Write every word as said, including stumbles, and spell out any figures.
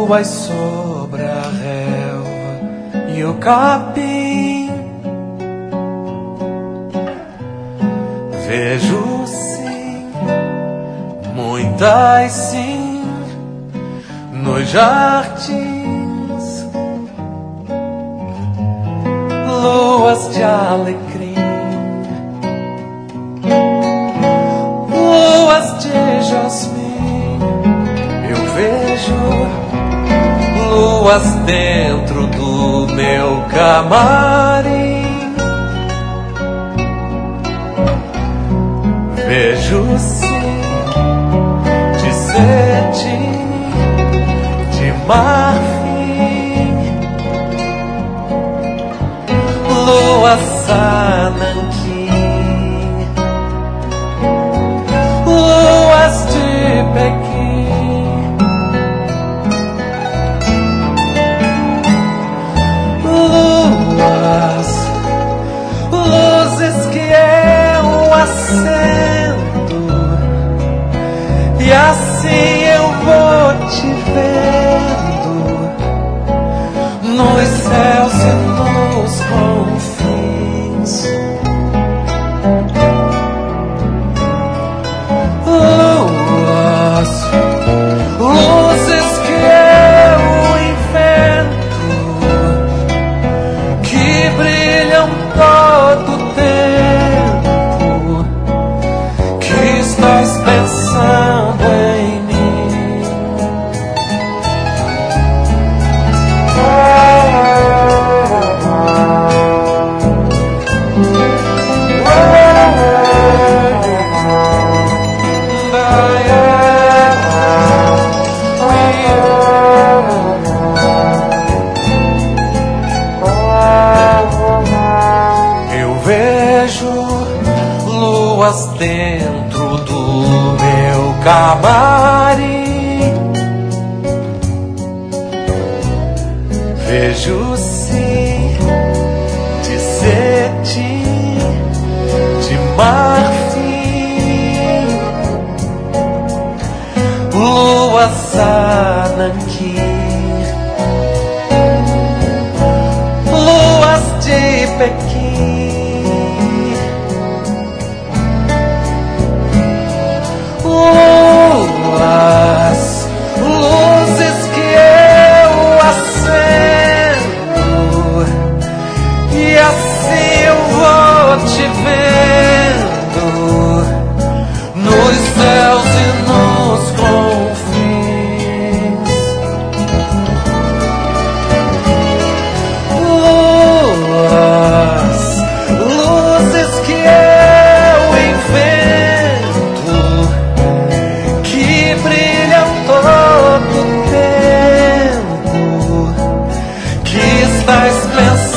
luas sobre a relva e o capim. Vejo sim, muitas sim, nos jardins, luas de alecrim, luas de jasmim. Eu vejo luas dentro do meu camarim. Vejo sim, de cetim, de marfim, lua Sananquim, luas de Pequim, luas, luzes que eu acendo. E assim eu vou te vendo nos céus e nos confins. Luas, luzes que eu invento, que brilham todo o tempo, que estás pensando em mim. Eu vejo luas dentro do meu camarim. Vejo sim, de cetim, de marfim, lua Sananquim, luas de Pequim, luas, luzes que eu acendo, e assim eu vou te vendo nos céus e nos confins. Luas, luzes que eu invento, que brilham todo o tempo, que estás pensando